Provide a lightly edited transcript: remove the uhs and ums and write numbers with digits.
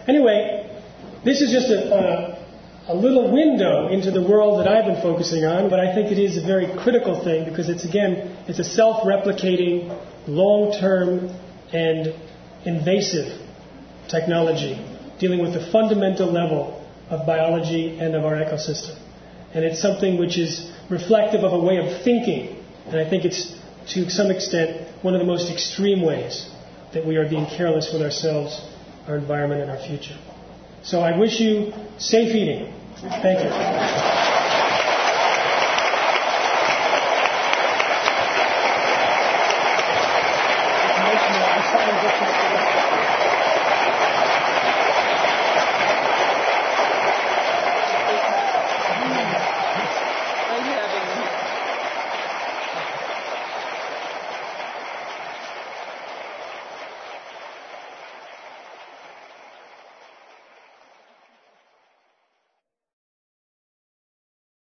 Anyway, this is just a little window into the world that I've been focusing on, but I think it is a very critical thing because it's a self-replicating, long-term, and invasive technology dealing with the fundamental level of biology and of our ecosystem. And it's something which is reflective of a way of thinking. And I think it's, to some extent, one of the most extreme ways that we are being careless with ourselves, our environment, and our future. So I wish you safe eating. Thank you.